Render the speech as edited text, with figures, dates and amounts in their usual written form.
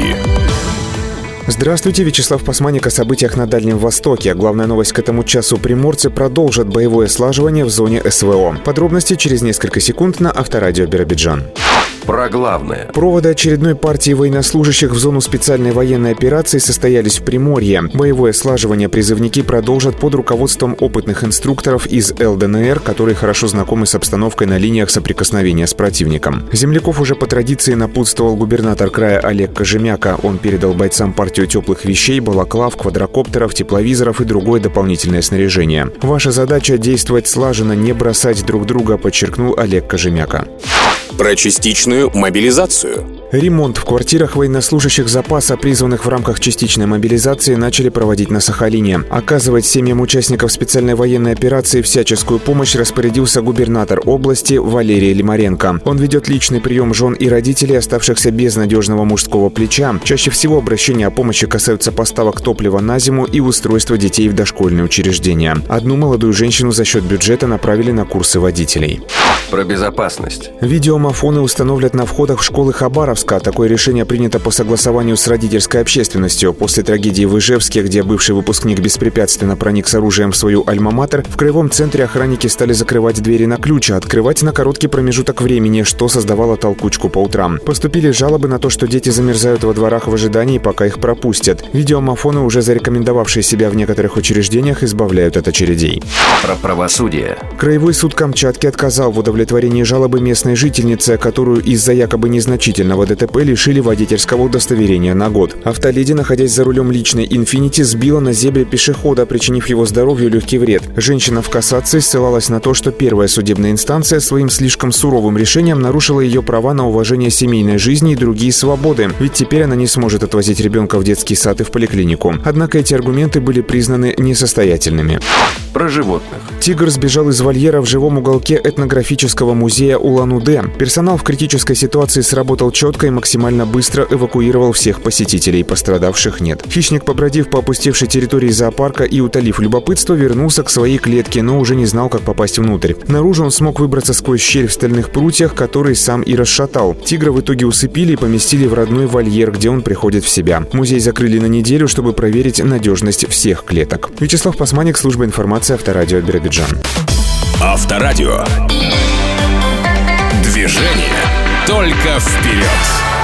новости. Здравствуйте, Вячеслав Пасманик о событиях на Дальнем Востоке. Главная новость к этому часу: приморцы продолжат боевое слаживание в зоне СВО. Подробности через несколько секунд на Авторадио Биробиджан. Про главное. Проводы очередной партии военнослужащих в зону специальной военной операции состоялись в Приморье. Боевое слаживание призывники продолжат под руководством опытных инструкторов из ЛДНР, которые хорошо знакомы с обстановкой на линиях соприкосновения с противником. Земляков уже по традиции напутствовал губернатор края Олег Кожемяка. Он передал бойцам партию теплых вещей, балаклав, квадрокоптеров, тепловизоров и другое дополнительное снаряжение. Ваша задача — действовать слаженно, не бросать друг друга, подчеркнул Олег Кожемяка. Про частичную мобилизацию. Ремонт в квартирах военнослужащих запаса, призванных в рамках частичной мобилизации, начали проводить на Сахалине. Оказывать семьям участников специальной военной операции всяческую помощь распорядился губернатор области Валерий Лимаренко. Он ведет личный прием жен и родителей, оставшихся без надежного мужского плеча. Чаще всего обращения о помощи касаются поставок топлива на зиму и устройства детей в дошкольные учреждения. Одну молодую женщину за счет бюджета направили на курсы водителей. Про безопасность. Видеомафоны установлят на входах в школы Хабаровска. Такое решение принято по согласованию с родительской общественностью. После трагедии в Ижевске, где бывший выпускник беспрепятственно проник с оружием в свою альма-матер, в краевом центре охранники стали закрывать двери на ключ, а открывать на короткий промежуток времени, что создавало толкучку по утрам. Поступили жалобы на то, что дети замерзают во дворах в ожидании, пока их пропустят. Видеомафоны, уже зарекомендовавшие себя в некоторых учреждениях, избавляют от очередей. Про правосудие. Краевой суд Камчатки отказал в удовлетворении жалобы местной жительницы, которую из-за якобы незначительного ДТП лишили водительского удостоверения на год. Автоледи, находясь за рулем личной «Инфинити», сбила на зебре пешехода, причинив его здоровью легкий вред. Женщина в кассации ссылалась на то, что первая судебная инстанция своим слишком суровым решением нарушила ее права на уважение семейной жизни и другие свободы, ведь теперь она не сможет отвозить ребенка в детский сад и в поликлинику. Однако эти аргументы были признаны несостоятельными. Про животных. Тигр сбежал из вольера в живом уголке этнографического музея Улан-Удэ. Персонал в критической ситуации сработал четко и максимально быстро эвакуировал всех посетителей. Пострадавших нет. Хищник, побродив по опустевшей территории зоопарка и утолив любопытство, вернулся к своей клетке, но уже не знал, как попасть внутрь. Наружу он смог выбраться сквозь щель в стальных прутьях, которые сам и расшатал. Тигра в итоге усыпили и поместили в родной вольер, где он приходит в себя. Музей закрыли на неделю, чтобы проверить надежность всех клеток. Вячеслав Пасманик, служба информации, Авторадио Биробиджан. Авторадио. Движение только вперед.